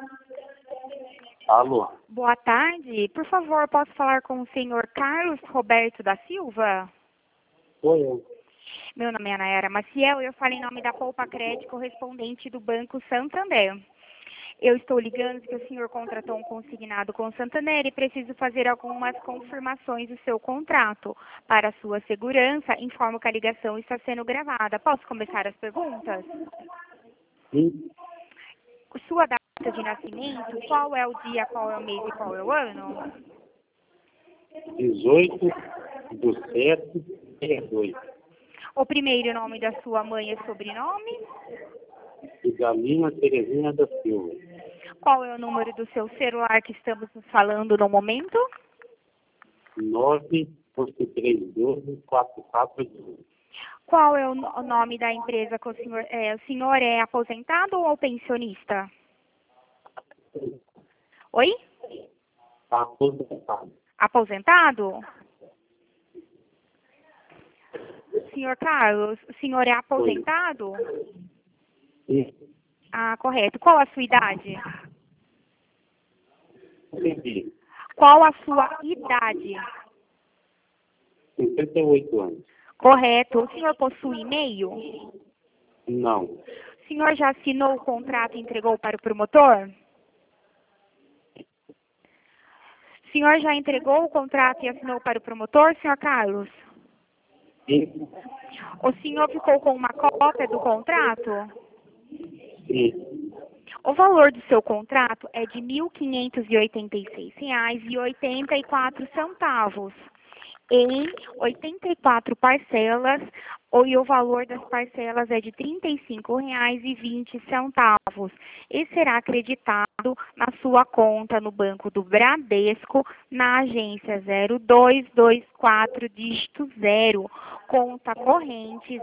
Alô? Boa tarde. Por favor, posso falar com o senhor Carlos Roberto da Silva? Sou eu. Meu nome é Nayara Maciel e eu falo em nome da Poupa Crédito, correspondente do Banco Santander. Eu estou ligando que o senhor contratou um consignado com o Santander e preciso fazer algumas confirmações do seu contrato. Para sua segurança, informo que a ligação está sendo gravada. Posso começar as perguntas? Sim. Sua data de nascimento, qual é o dia, qual é o mês e qual é o ano? 18/7/62. O primeiro nome da sua mãe e sobrenome? Isalina Terezinha da Silva. Qual é o número do seu celular que estamos nos falando no momento? 9.312-4412. Qual é o nome da empresa que o senhor é? O senhor é aposentado ou pensionista? Oi? Está aposentado. Aposentado? Senhor Carlos, o senhor é aposentado? Sim. Ah, correto. Qual a sua idade? Entendi. Qual a sua idade? 58 anos. Correto. O senhor possui e-mail? Não. O senhor já assinou o contrato e entregou para o promotor? O senhor já entregou o contrato e assinou para o promotor, senhor Carlos? Sim. O senhor ficou com uma cópia do contrato? Sim. O valor do seu contrato é de R$ 1.586,84 em 84 parcelas, e o valor das parcelas é de R$ 35,20 e será acreditado na sua conta no Banco do Bradesco, na agência 0224, dígito 0, conta corrente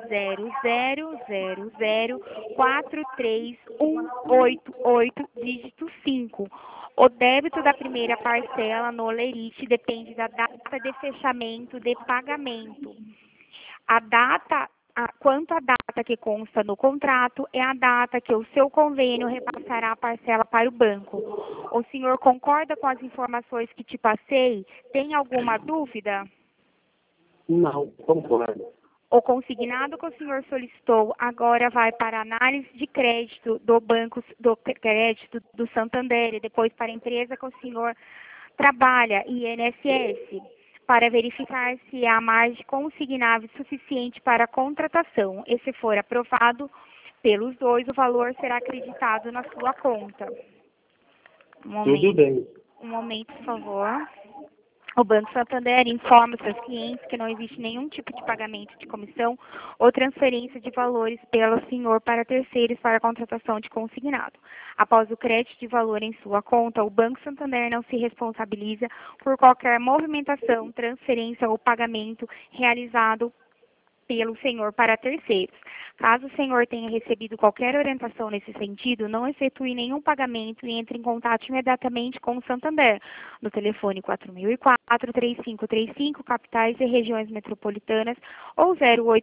0000431188, dígito 5. O débito da primeira parcela no Lerite depende da data de fechamento de pagamento. Quanto à data que consta no contrato, é a data que o seu convênio repassará a parcela para o banco. O senhor concorda com as informações que te passei? Tem alguma dúvida? Não, concordo. O consignado que o senhor solicitou agora vai para a análise de crédito do Banco do Crédito do Santander e depois para a empresa que o senhor trabalha, INSS, para verificar se há margem consignável suficiente para a contratação. E se for aprovado pelos dois, o valor será acreditado na sua conta. Tudo bem. Um momento, por favor. O Banco Santander informa seus clientes que não existe nenhum tipo de pagamento de comissão ou transferência de valores pelo senhor para terceiros para a contratação de consignado. Após o crédito de valor em sua conta, o Banco Santander não se responsabiliza por qualquer movimentação, transferência ou pagamento realizado pelo senhor para terceiros. Caso o senhor tenha recebido qualquer orientação nesse sentido, não efetue nenhum pagamento e entre em contato imediatamente com o Santander, no telefone 4004-3535, capitais e regiões metropolitanas, ou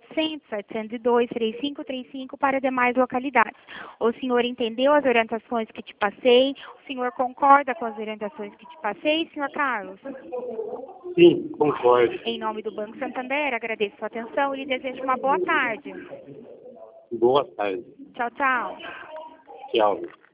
0800-702-3535 para demais localidades. O senhor entendeu as orientações que te passei? O senhor concorda com as orientações que te passei, senhor Carlos? Sim, concordo. Em nome do Banco Santander, agradeço sua atenção e lhe desejo uma boa tarde. Boa tarde. Tchau, tchau. Tchau.